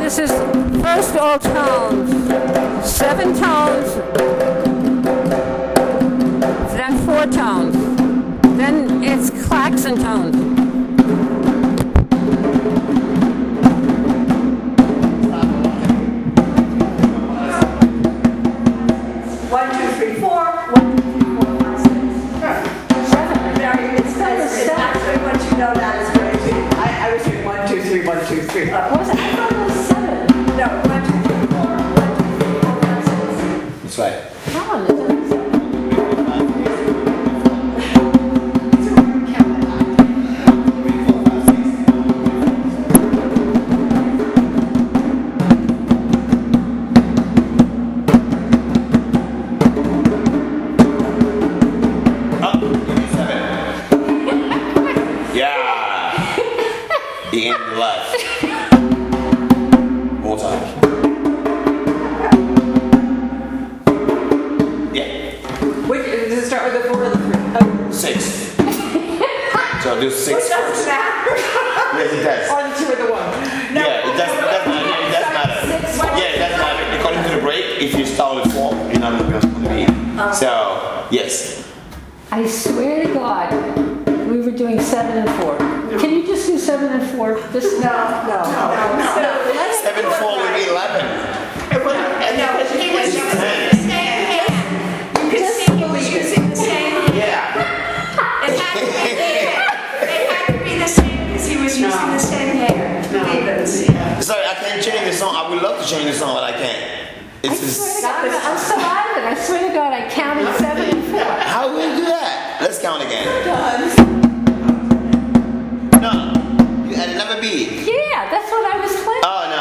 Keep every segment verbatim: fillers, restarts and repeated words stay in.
this is first all tones, seven tones, then four tones, then it's klaxon tones. One, two, three, four. One, two, three, four, five, six. Seven. It's, it's, it's actually once you know that is very easy. I, I was doing one, two, three, one, two, three. Uh, was it? I thought it was seven. No, one, two, three, four. One, two, three, four, five, six. That's right. Come on, isn't it? The end of the left. More time. Yeah. Which, does it start with the four or the three? Oh. Six. So I'll do six Which doesn't first. matter. Yes, it does. Or the two or the one. No. Yeah, it does, it does matter. It does matter. Yeah, it does matter. According to the break, if you start with four, you're not going to be on the beat. So, yes. I swear to God, we were doing seven and four. Can you just do seven and four? Just No, no, no, no. no. Seven, four would be eleven. It was, no, he was using the same hand. You could see he was using the same hand. Yeah. It had to be, it had to be the same because he was using the same hand. No. Sorry, I can't change the song. I would love to change the song, but I can't. I It's swear to just, God, I'm, I'm so out of it. I swear to God, I counted seven and four. how will we do that? Let's count again. No, you had another beat. Yeah, that's what I was playing. Oh no.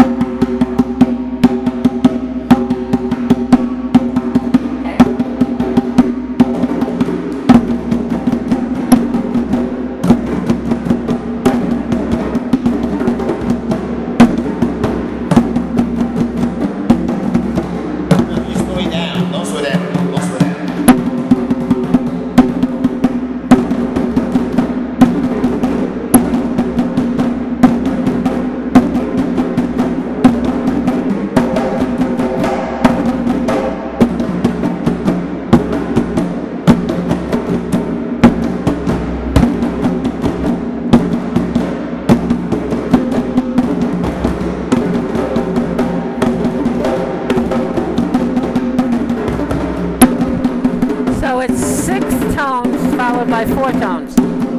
You slow it down. Don't slow down. Don't slow down. So it's six tones followed by four tones.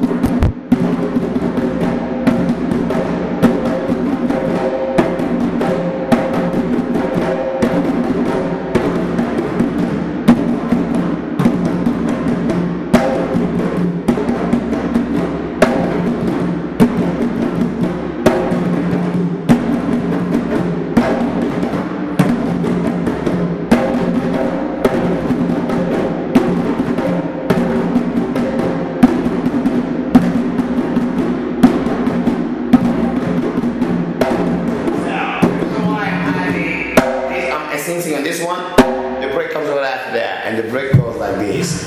Sing on this one, the break comes right after that, and the break goes like this.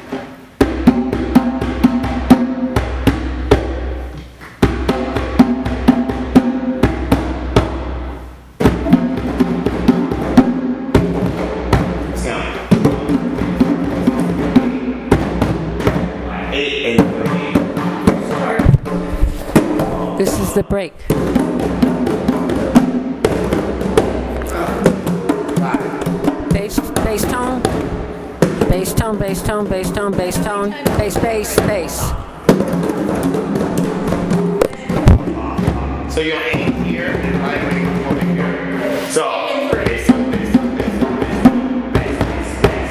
This is the break. Bass, bass tone, bass tone, bass tone, bass tone, bass tone, bass, bass, bass. So you're in here and right wing over here. So bass tone, bass tone, bass tone, bass tone, bass, bass, bass.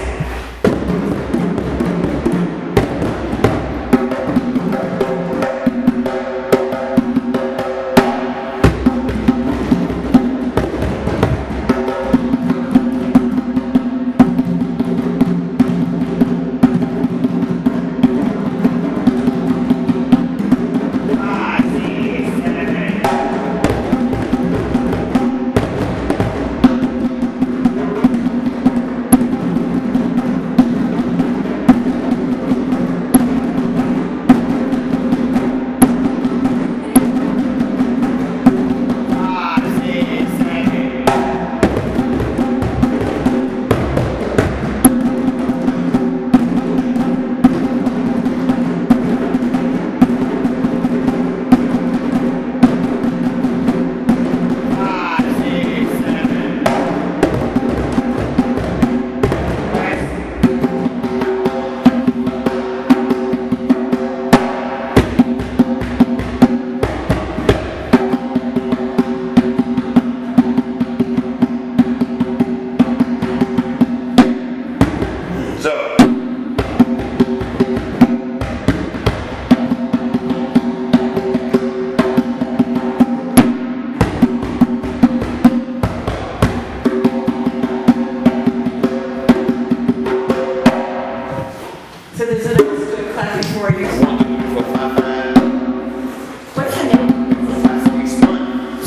Five, six, seven, eight.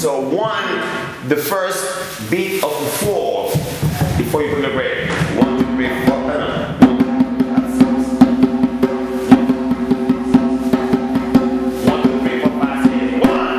So one, the first beat of the four before you put the break. One, two, three, four. No, no. One, two, three, four, five, six, one.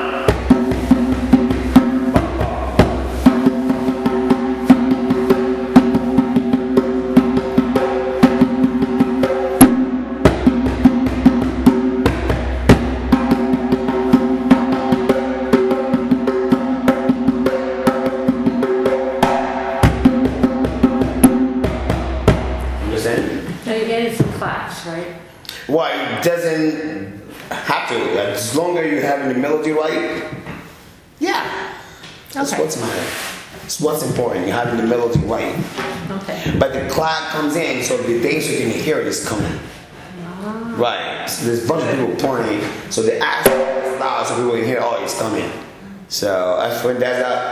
So you're getting some claps, right? Well, it doesn't have to. As long as you're having the melody right, yeah. That's Okay. what's matter. It's what's important. You're having the melody right. Okay. But the clap comes in, so the dancer can hear it is coming. Right. So there's a bunch of people playing, so they ask loud so people can hear, oh, it's coming. So that's when that's up.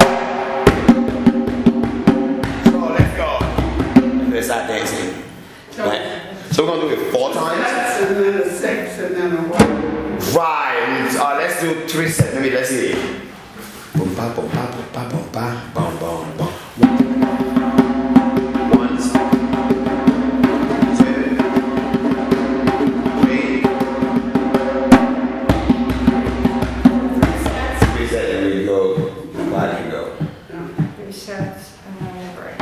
So let's go. And they start dancing. Right. So we're gonna do it four times. That's and then a six and then a one. Right. Uh, let's do three sets. Maybe let's see. Boom, ba, boom, ba, boom, ba, boom, ba, boom, boom, boom. One, two, three. Three sets, and we go. Five and go. Three sets and then a break.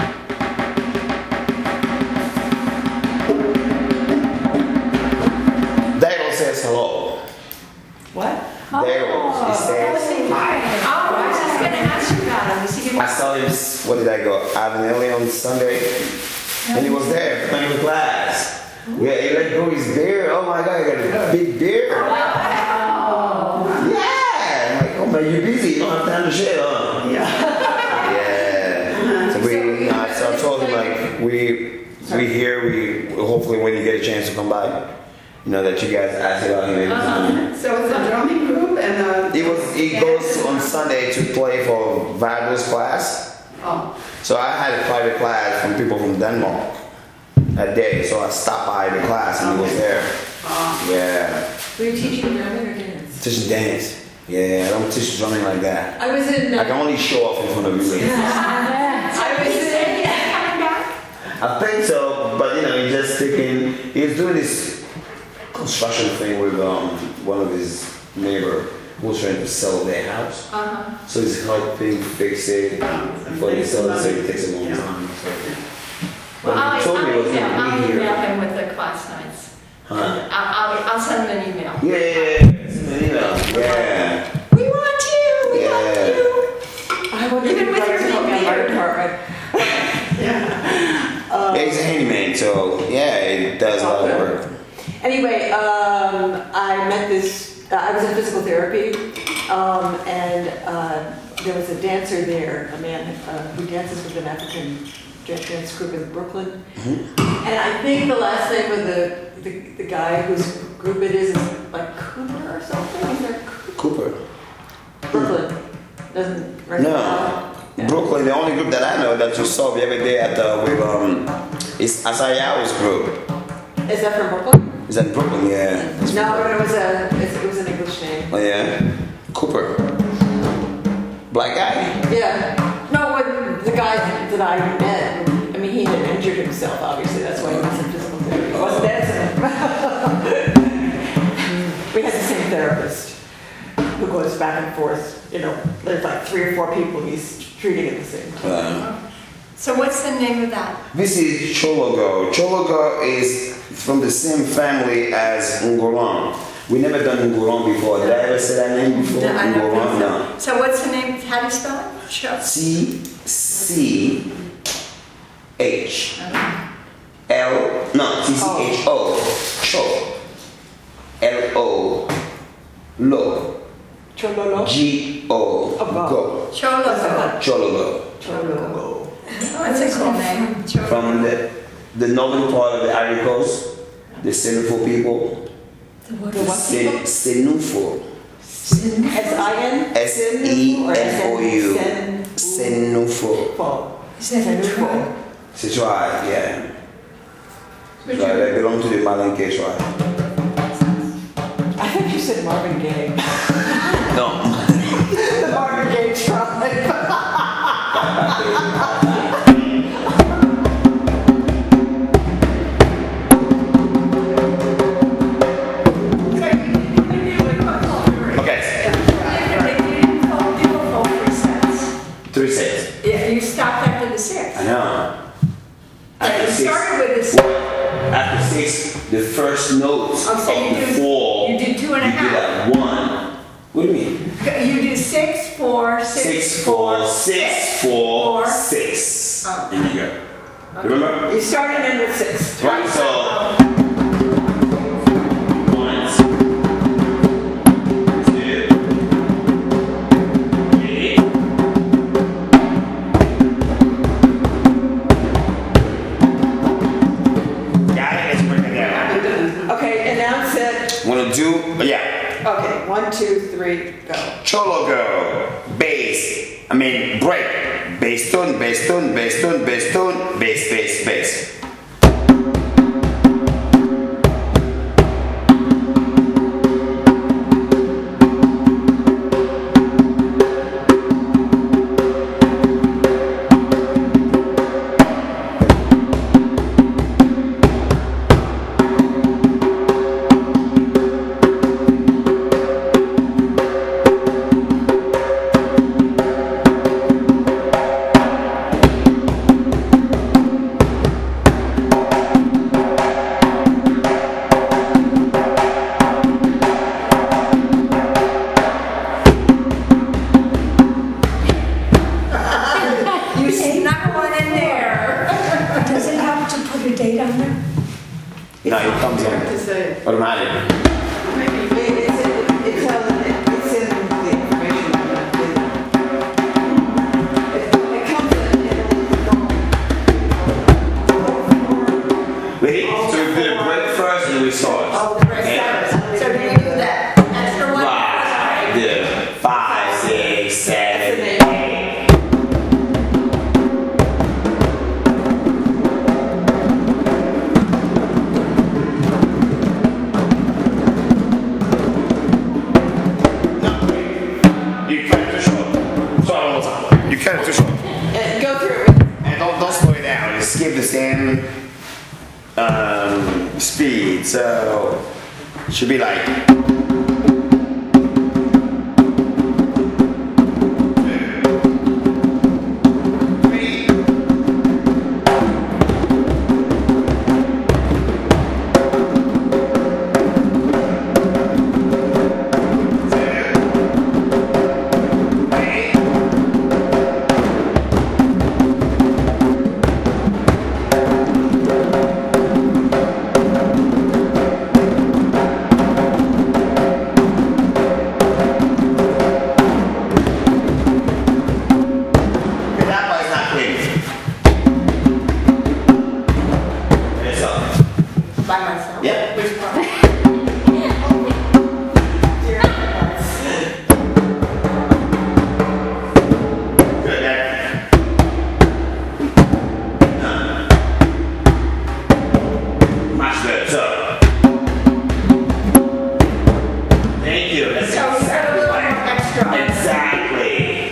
Daryl says hello. What? Daryl, he says hi. Oh, I was just gonna ask you about him. Is he I gonna? saw him, what did I go? Avenelli on Sunday. And he was there playing the class. Yeah, he let go his beard. Oh my God, he got a big beard. Oh. Yeah. I'm like, oh man, you're busy. You don't have time to shit, huh? Yeah. Yeah. So we, you know, so I told him like, we, we here, we, hopefully when you get a chance to come by, you know, that you guys ask about him anytime. So it's a drumming group and a. He was, he goes on Sunday to play for Wagner's class. Oh. So I had a private class from people from Denmark that day. So I stopped by the class and he was there. Yeah. Were you teaching drumming or dance? Teaching dance. Yeah, I don't teach drumming like that. I was in. I can only show off in front of you ladies. I was in. I think so, but you know, he's just thinking, he's doing this construction thing with um, one of his neighbor who was trying to sell their house. Uh-huh. So he's helping fix it before they sell it, so it takes a long time. So. Well, But I'll, he told me it I'll, was email, gonna I'll be email here. him with the class nights. Huh? I'll, I'll, I'll send him an email. Yeah, yeah, yeah. Send an email. Yeah. We want you. We Yeah. want you. I wonder if Even you'd with like your to help me in my beard. department. Yeah, he's a handyman, so yeah, he does a lot of work. Anyway, um, I met this, uh, I was in physical therapy, um, and uh, there was a dancer there, a man uh, who dances with an African dance group in Brooklyn. Mm-hmm. And I think the last name of the, the, the guy whose group it is is like Cooper or something. Is there Cooper? Cooper. Brooklyn. Doesn't ring a No. bell? Yeah. Brooklyn, the only group that I know that you saw the other day at the, with, um, is Asayahu's group. Is that from Brooklyn? Is that in Brooklyn? Yeah. It's No, Brooklyn. it was a, it was an English name. Oh yeah, Cooper. Black guy. Yeah. No, when the guy that I met, I mean, he had injured himself, obviously. That's why he was in physical therapy. He wasn't dancing. We had the same therapist who goes back and forth. You know, there's like three or four people he's treating at the same time. Uh, So what's the name of that? this is Chologo. Chologo is from the same family as Ngorong. We never done Ngorong before. Did I ever say that name before? No, I don't think Ngorong, so. no. So what's the name? How do you spell it? Cho. C C H L no C C H O Cho L O Lo Chololo? G O Go Cholo. Chologo. Chololo. That's a cool name. Cholo. From the the northern part of the Ivory Coast, the Senufo people. The what Se- people? Senufo. S I N? S E N O U. Sen- Senufo. Is that a tribe? It's a tribe, yeah. So they belong to the Malinke tribe. I think you said Marvin Gaye. No. The Marvin Gaye tribe. Okay, three sets. Yeah, you stopped after the six. I know. Yeah, After you six, started with the six. after six, the first notes Oh, so of you the do- four. you did two and a you half. do that one. What do you mean? You do six, four, six, Six, four, six, four, four. six. Oh. And you go. Remember? You started in with six. Right, so. One, two, three. Got it? Let's break it down. Okay, announce it. Wanna do, yeah. Okay, one, two, three, go. Cholo go. Bass. I mean, break. Bass tone, bass tone, bass tone, bass tone, bass, bass, bass. You snuck one in there. Does it help to put a date on there? No, it comes To in say, automatic. maybe It- It's in, it's on, it's in the information. It it comes in, it Wait, so we did a break first and then we start. Oh, the rest of it. So do we do that extra one? Right. Yeah. Five, six, seven, eight. You cut it too short. Start one more time. You cut it too short. And go through it. And don't don't slow it down. Just keep the same um, speed. So it should be like. Three. That part's not clean. It's up. By myself? Yep. Which part? Good. That. Much better. So. Thank you. That's So we got a little more extra. Exactly.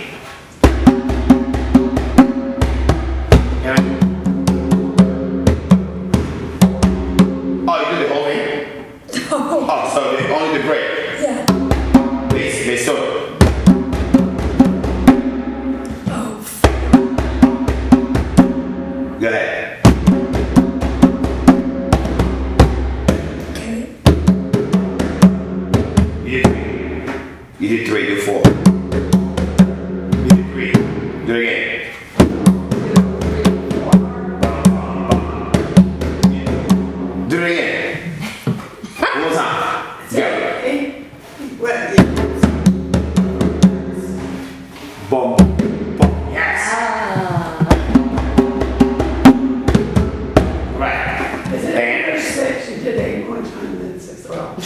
Yeah. Oh, you did the whole thing? Oh, so the, only the break. Yeah. Please, please, so. Oh, Go ahead. okay. You did three. You did three, do four. You did three. Do it again. Do it again. One more time. Go. Well, Boom. Boom. Yes. Right. is it And- eight or six? You did eight one time, then six. Well,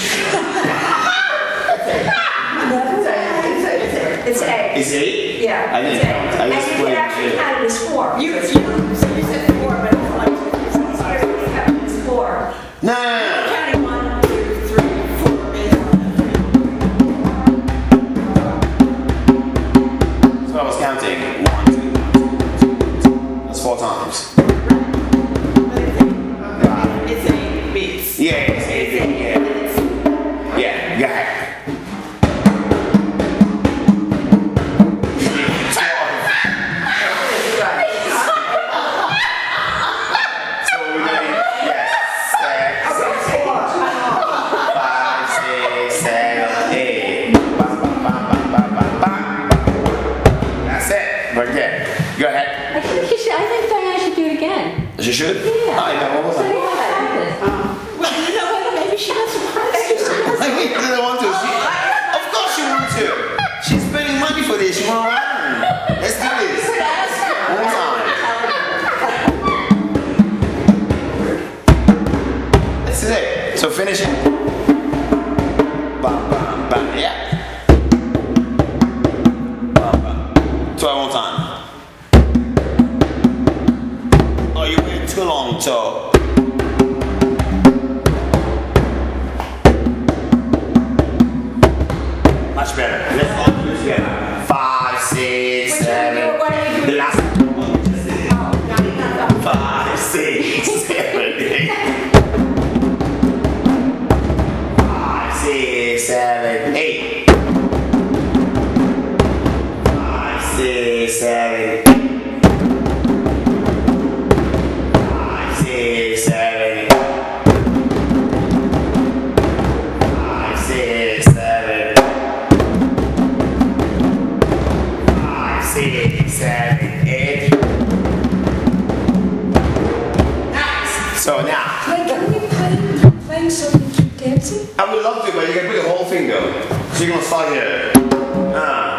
It's A. It's eight? Yeah. I didn't it's A. count. I just And you put can it actually in. count it as four. you, you, So you said four, but it's like, it's easier to count it as four. No, no, no, no. counting one, two, three, four, based on So I was it's counting. One, two, two, two. That's four times. It's eight beats. Yeah, it's eight, yeah. Yeah, go ahead. So we're doing, yes, six, five, six, seven, eight. Ba, ba, ba, ba, ba, ba, ba. That's it, right there. Go ahead. I think, you should, I think Diana should do it again. She should? Yeah. Oh, yeah, one more So time. you have practice. Well, you know what? Maybe she has some prize. Like, she doesn't want to. She, of course she wants to. She's spending money for this. She wants to learn. Let's do this. One more time. This is it. So finish it. Bam, bam, bam. Yeah. Bam, bam. Try one time. Oh, you waited too long, so. Much better. Let's all do it together. Five, six, seven. The last one. Five, six, seven, eight. Five, six, seven, eight. Five, six, seven, eight. Five, six, seven, eight. Five, six, seven. Six, seven, eight. Nice. So now, Like, can we play, play so we keep dancing? I would love to, but you can put the whole finger. So you're gonna start here. Ah.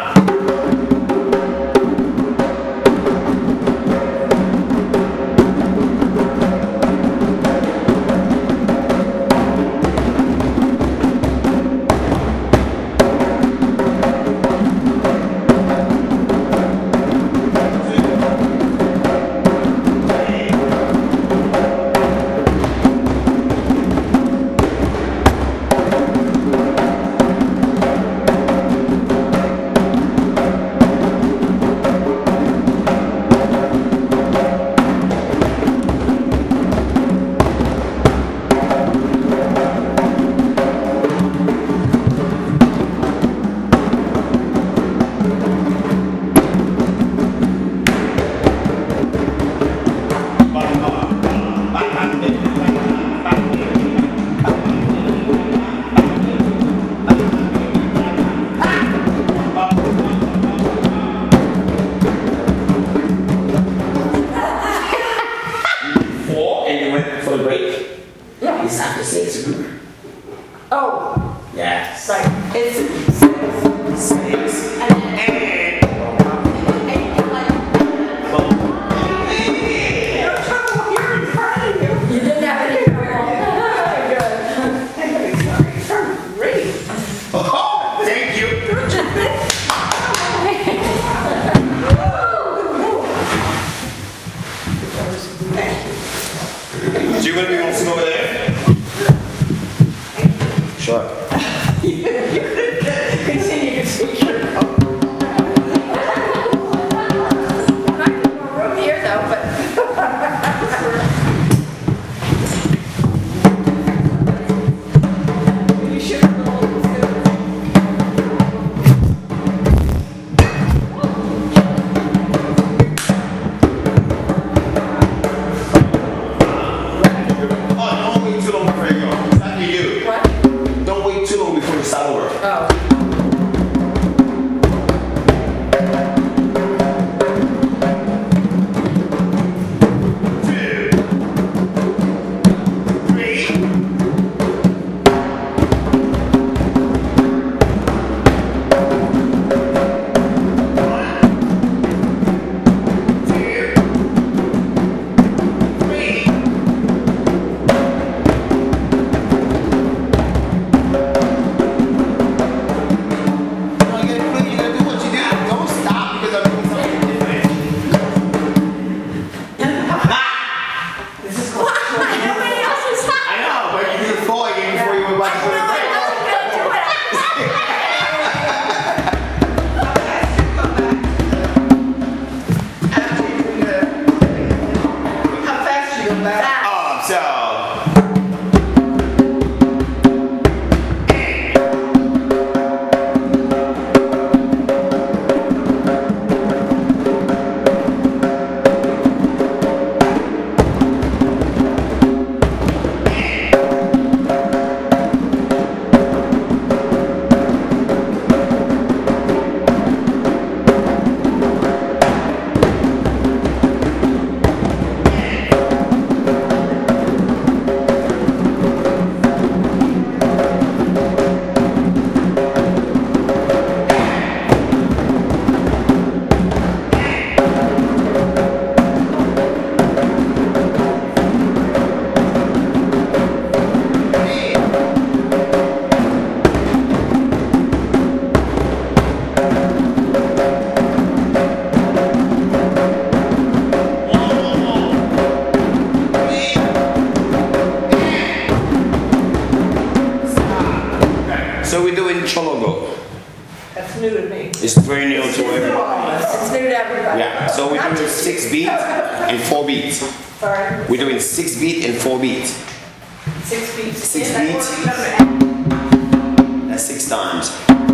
It's very new to everybody. It's new to everybody. Yeah, so we're Not doing just- six beats and four beats. Sorry. We're doing six beats and four beats. Six beats. Six Yeah, beats. That's six times.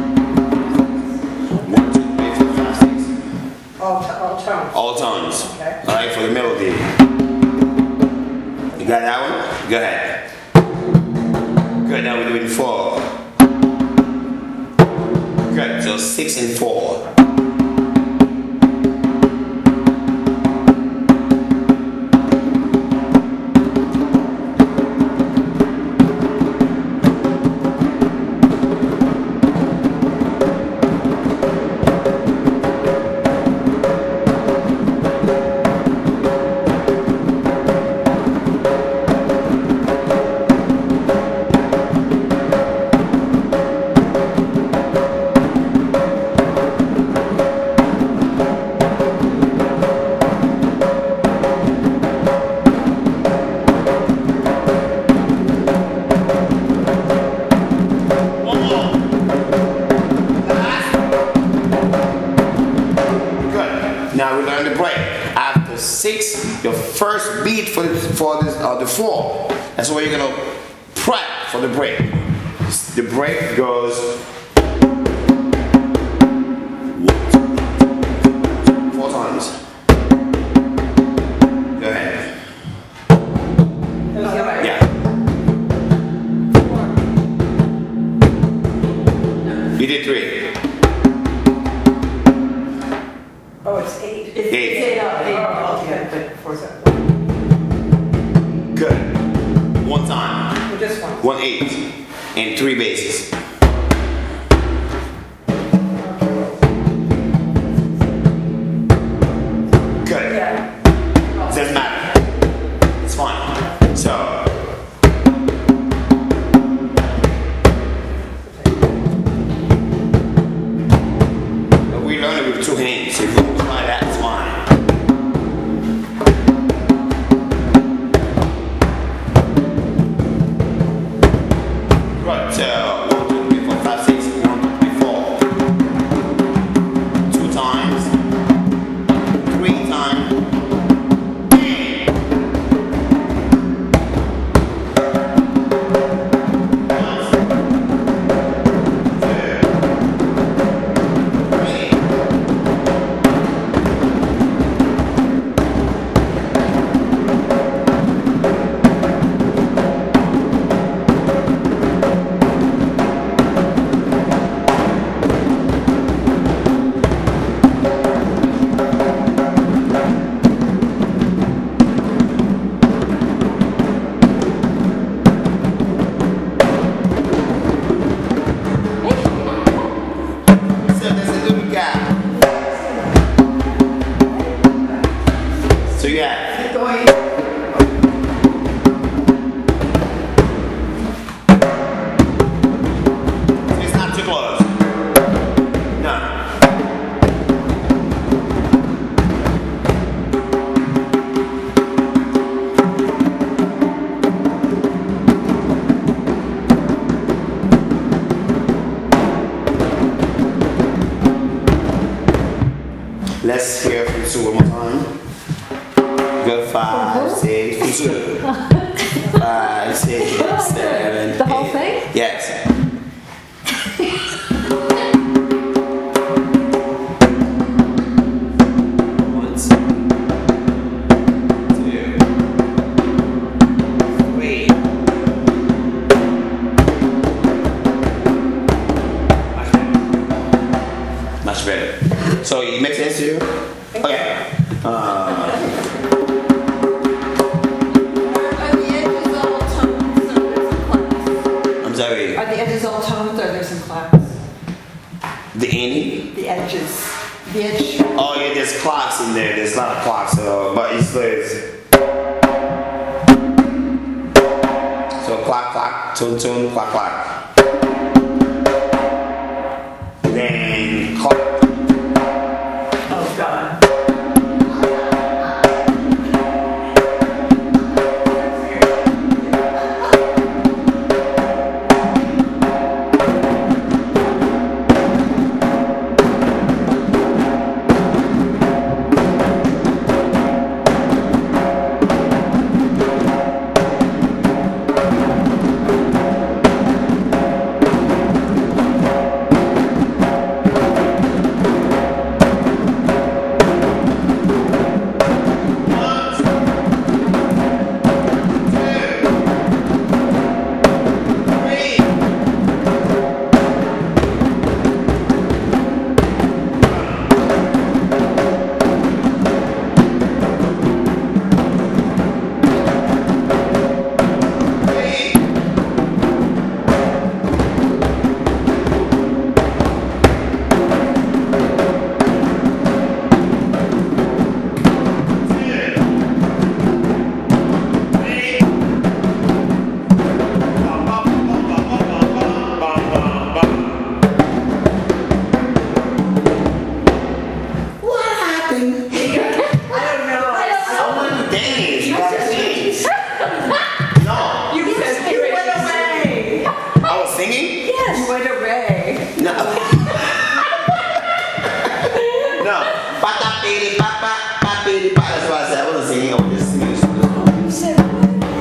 One, two, three, four, five, six. All, t- all tones. All tones. Okay. All right, for the melody. You got that one? Go ahead. Good, now we're doing four. Good, so six and four. Now we learn the break. After six, your first beat for the, for this, uh, the four. That's where you're gonna prep for the break. The break goes four times. Go ahead. Yeah. You did three. Oh, it's eight. It's Eight. it's eight up, eight Oh, altogether, but four seven. Good. One time. Well, just one. One eight. And three basses. Good. Yeah. Doesn't matter. It's fine. So. But we learn it with two hands. If you try that, it's fine. Right, so one, two, three, four, five, six, one, two, three, four. Two times. Three times. So there's a little gap. So yeah. Going. It's not too close. No. Let's hear from Sue one more time. Go five, six, from Sue. Five, six, seven, The whole eight. thing? Yes. Once, two, three. Much better. So it makes sense to you? Okay. Uh, Are the edges all tones or there's some claps? I'm sorry. Are the edges all tones or there's some claps? The any? The edges. The edge. Oh yeah, there's clocks in there. There's a lot of clocks, so, but it's there's so clock, clock, tune, tune, clock, clock. Then clock. Oh God. tapiri papa, papiri papa. That's what I said. I wasn't singing. I was just singing. You said what?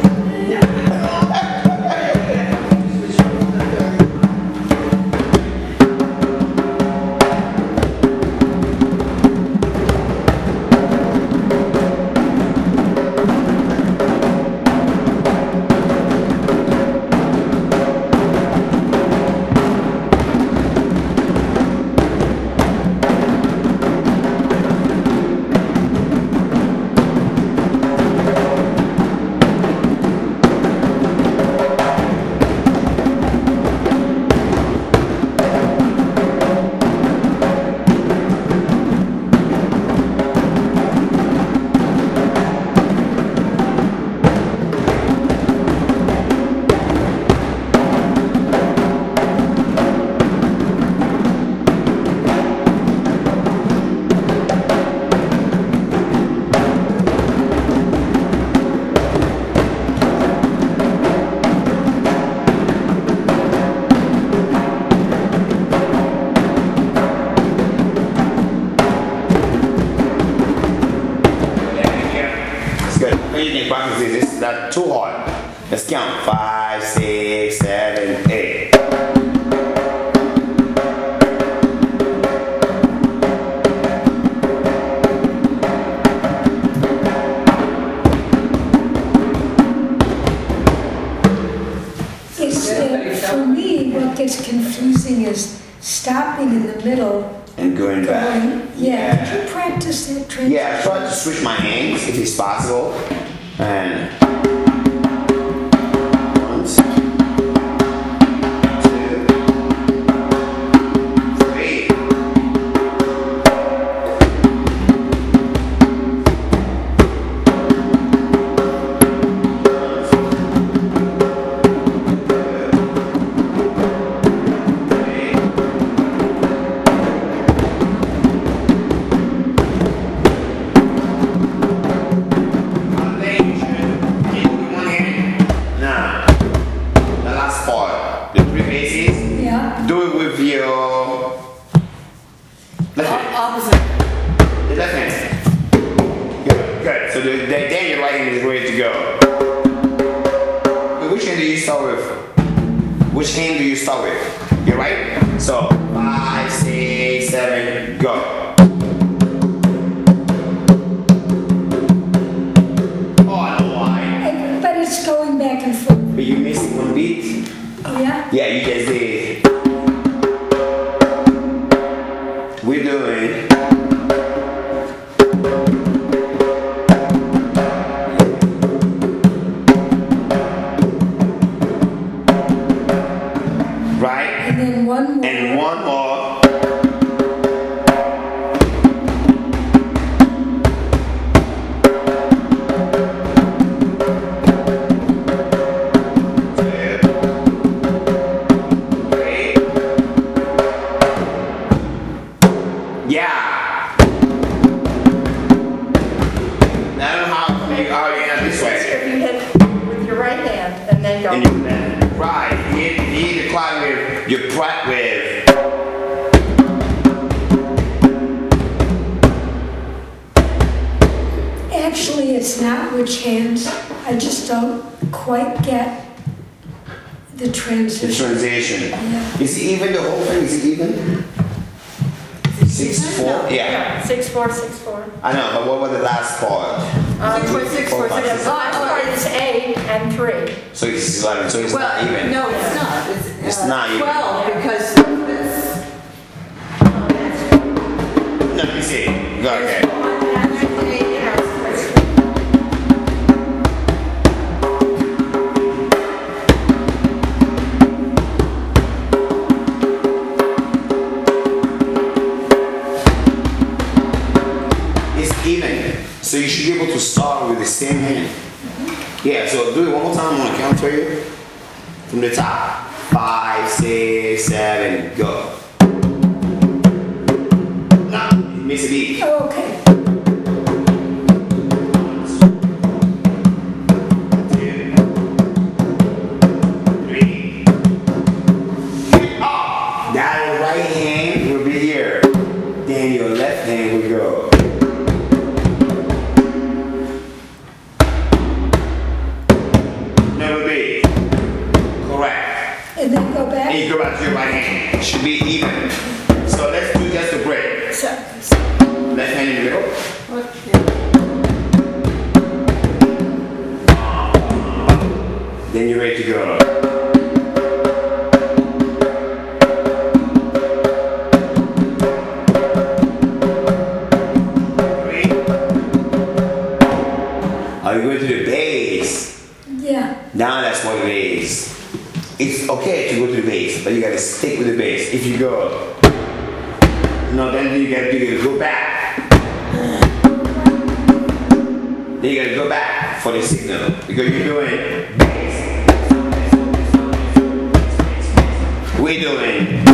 Practice this. This is not too hard. Let's count. Five, six, seven, eight. It's, uh, for me, what gets confusing is stopping in the middle. And going back. Going, yeah. Could you practice that transition? Yeah, I try to switch my hands if it's possible. And once, two, three. Do it with your left hand. Opposite. The left hand. Good, good. So the, the, then your right hand is ready to go. Which hand do you start with? Which hand do you start with? Your right? So five, six, seven, go. Oh, I know why. But it's going back and forth. But you missed one beat. Yeah? Yeah, you just did. We're doing right, And then one more. and one more. Yeah. I don't know how to make our hand this way. If you hit with your right hand and then go. And you right. You need, you need to climb with your prep with. Actually, it's not which hands. I just don't quite get the The transition. transition. Yeah. Is it even the whole thing? Is it even? Six four. Yeah. Six, four, six, four. I know, but what was the last part? Um, Six, four, six, four, The six. last part is eight and three. So it's eleven. So it's Well, not even. no, it's not. It's, It's uh, not even. twelve because this. No, let me see. Go okay. It's even. So you should be able to start with the same hand. Yeah, so do it one more time. I'm gonna count for you. From the top. Five, six, seven, go. Now, miss a beat. Oh, okay. Two, three. Up. That right hand will be here. Then your left hand will go. back to your right hand. It should be even. So let's do just a break. So, Left hand in the middle. Then you're ready to go. Are you going to the bass? yeah. Now that's what it is. It's okay to go to the bass, but you gotta stick with the bass. If you go, no, then you gotta, you gotta go back. Then you gotta go back for the signal because you're doing bass. We're doing.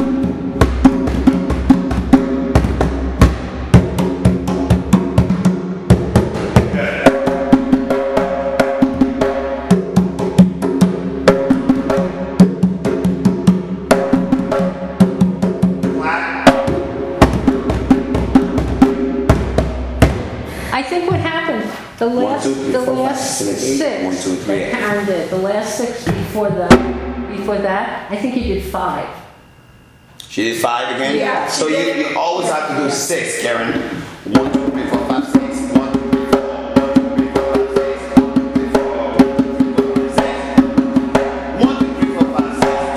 I think what happened, the last, two, three, the four, five, last six, seven, eight. six One, two, three, that eight. Karen did, the last six before the, before that, I think you did five. She did five again? Yeah. So you, you always have to do six, Karen. One, two, three, four, five, six. One, two, three, four. One, two, three, four, five, six.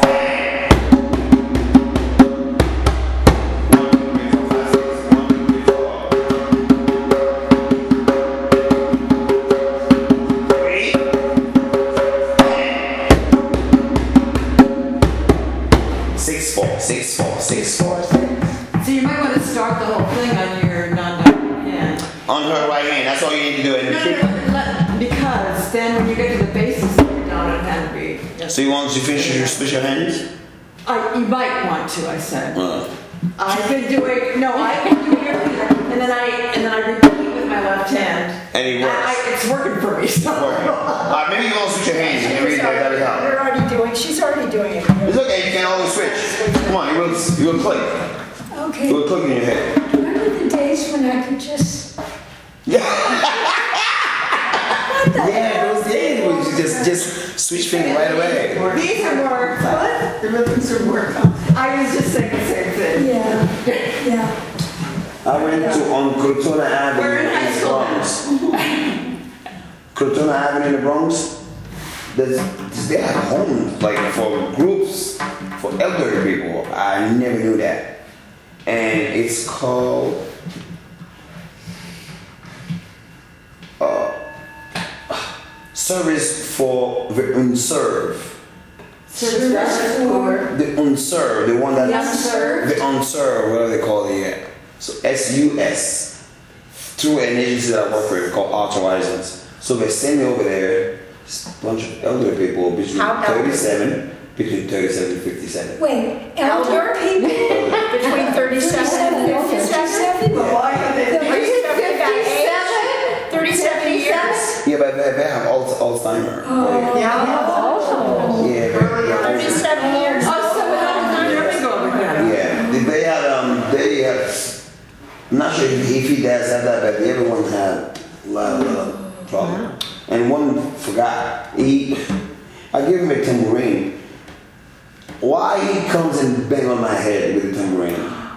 One, two, three, four, five, six. One, two, three, four. Three. Six, four, six, four, six, four. So you might want to start the whole thing on your non-dominant hand. On her right hand, that's all you need to do. And No, no, no, let- because then when you get to the basis, your dominant hand will be. So you want to finish your special hands? I, you might want to, I said. Uh, I've been doing, no, I've been doing everything, and then I, and then I repeat with my left hand. And it works. I, it's working for me, so. uh, maybe you want to switch your hands and read that, that it out. You're already doing, she's already doing it. It's okay, you can always switch. Come on, you will, you will click. Okay. You will click in your head. Remember the days when I could just. Yeah, those days when you just, just switch things right away. These are more, what? The rhythms are more. I was just saying the same thing. Yeah. Yeah. I went to on Crotona Avenue We're in high the school Bronx. Crotona Avenue in the Bronx. There's, they have homes like for groups for elderly people. I never knew that. And it's called uh, Service for the Unserved. Service for. The unserved, the one that The unserved? the unserved, whatever they call it. Yeah. So S U S, through an agency that I work with called Art Horizons. So they send me over there. It's a bunch of elderly people between How elderly? thirty-seven, between thirty-seven and fifty-seven. Wait, elder people? Between thirty-seven and fifty-seven? Why are they? Are you talking about age? Thirty-seven years? Yeah, but they, they have Al- Alzheimer. Oh. Yeah. Also, Yeah, they're- Thirty-seven years? Oh, so we don't have to go with that. yeah. They, they had um, they have. I'm not sure if, if he does have that, but everyone had a lot of uh, problem. And one forgot. He, I gave him a tambourine. Why he comes and bang on my head with a tambourine?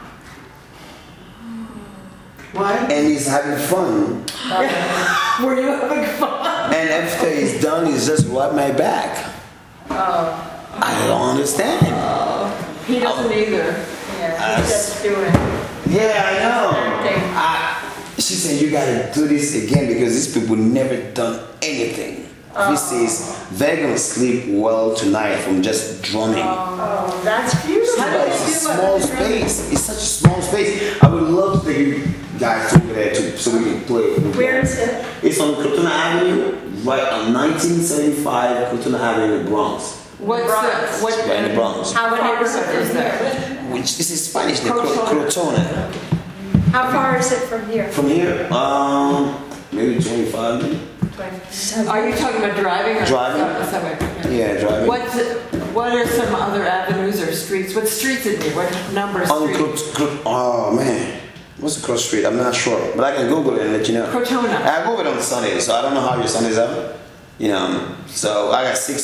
What? And he's having fun. Were you having fun? And after he's done, he's just wipe my back. Oh, I don't understand. He doesn't either. yeah, he's just doing. Yeah, I know. Acting. I, she said, you gotta do this again because these people never done anything. This is, they're gonna sleep well tonight from just drumming. Oh, that's beautiful. How do But they it's a do small it? space. It's such a small space. I would love to take you guys over there too, so we can play. Where is it? It's on Crotona Avenue, right on nineteen seventy-five Crotona Avenue in the Bronx. What's Bronx. the, what? Right in the Bronx. How What far is neighborhood it is from that? here? Which this is Spanish name, Crotona. Crotona. How far is it from here? From here, um, maybe twenty-five minutes. Are you talking about driving? Or Driving. Oh, somewhere. Yeah, driving. What's, what are some other avenues or streets? What streets is it? What number of On street? Crot- Crot- oh man, what's the cross street? I'm not sure, but I can Google it and let you know. Crotona. I go over it on Sundays, so I don't know how your Sundays are. You know, so I got six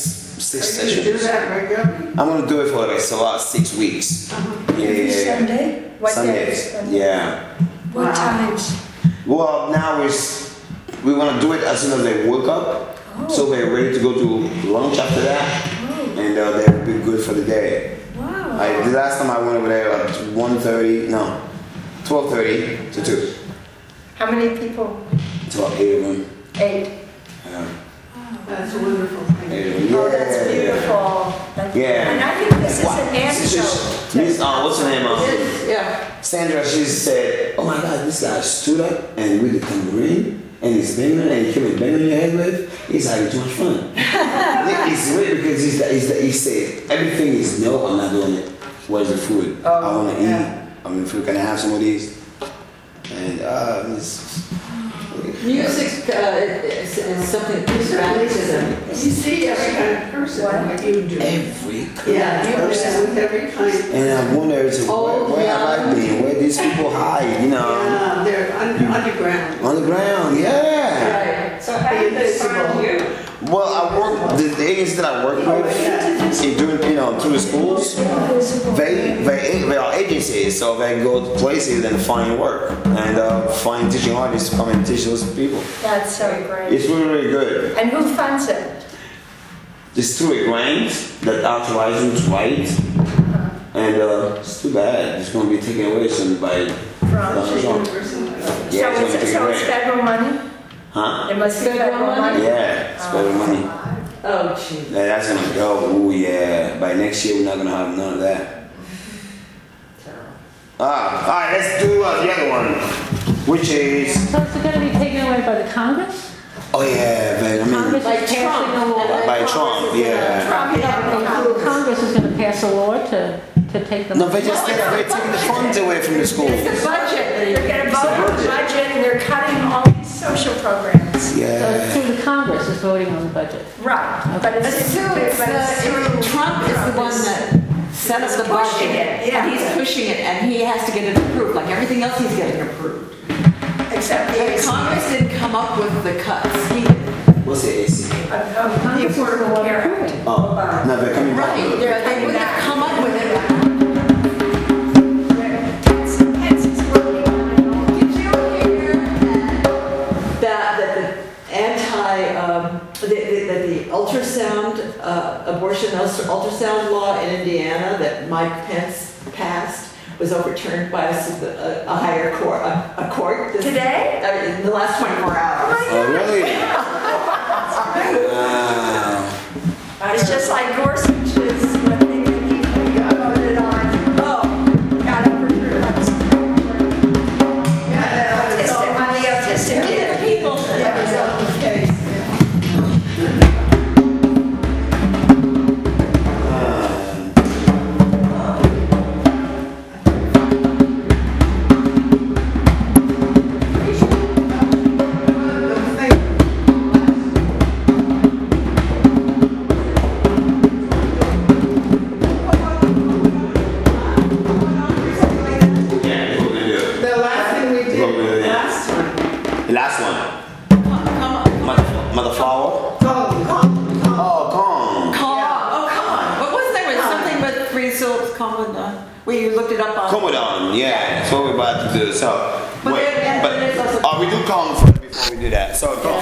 six Are you gonna do sessions. that regularly? I'm gonna do it for like so about six weeks. Yeah, Every yeah, yeah. Sunday? What Sundays. day? Yeah. What Wow. times? Well, now is we want to do it as soon as they wake up, so we're ready to go to lunch after that, Oh, and uh, they'll be good for the day. wow. I, the last time I went over there, like one thirty, no, twelve thirty to two. How many people? It's about eight of them. Eight. Yeah. That's a wonderful thing. Eight of them. Oh, that's Yeah. beautiful. That's- Yeah. And I think this is Wow. an This is antidote. just- Miss, uh, what's her name? Uh, Yeah. Sandra, she said, "Oh my God, this guy stood up and with the tambourine and he's banging and he came banging your head with. He's having too much fun." It's weird because he's, he's, he said everything is no, I'm not doing it. Where's the food? I Oh, want to yeah. eat. I mean, food. Can I have some of these? And uh, it's, Music uh, is, is something that gives value to them. You see every kind of person like you do. every Yeah, you person. person with every kind. And I wonder to Oh, where, where have I been? Where these people hide? You know, Yeah, they're un- underground. on the ground. Yeah. Right. So how did they find you? Well, I work the, the agency that I work with, in doing you know through the schools. They, they, they are agencies, so they go to places and find work and uh, find teaching artists to come and teach those people. That's so great. It's really, really good. And who funds it? It's through a grant that authorizes you to write, and uh, it's too bad. It's going to be taken away soon by Donald Trump. Or something like that. Yeah, it's So going to be it's, taken so it's away. federal money? Huh? It must be Federal federal money? money? Yeah, it's better money. Oh, gee. Yeah, that's gonna go. Oh yeah. By next year, we're not gonna have none of that. Ah, all right. Let's do uh, the other one, which is. So it's going to be taken away by the Congress? Oh yeah, man. I mean, Congress Like is passing a Trump. law. by Trump. Yeah. Trump, yeah. Congress is going to pass a law to, to take them. No, they just take, they're taking the funds away from the schools. It's the budget. They're going to vote on the budget. budget and they're cutting all these social programs. So it's Yeah. through the Congress is voting on the budget. Right. But it's, It's through, it's but it's the, through it- Trump is the one that set up the pushing budget. it, yeah. And he's pushing it, and he has to get it approved, like everything else he's getting approved. Except But the Congress didn't come up with the cuts. He did. What's the A C? the Affordable Care Act. Oh, no, they're coming back. Right, they're- they wouldn't have come up with it. Pence is working on it all. Did you hear that, that the anti, um, the, the, that the ultrasound, uh, abortion ultrasound law in Indiana that Mike Pence passed was overturned by a, s- a- a higher court, a, a court? this- Today? uh, In the last twenty-four hours. Oh really? Wow. It's just like Gorsuch's, when they voted on, oh, got overturned. Autistic, on the autistic people. Yeah, what we do? The last thing we What we did do? last time. The last one. Come on. Mother, mother flower. Come, come, come. Oh, come. Come on, oh, come on. What was there? Was something with three syllables, Commodon? Where you looked it up on? Commodon, yeah, that's what we're about to do. So, But wait, then- but then there's also- oh, we do come first before we do that. So, come.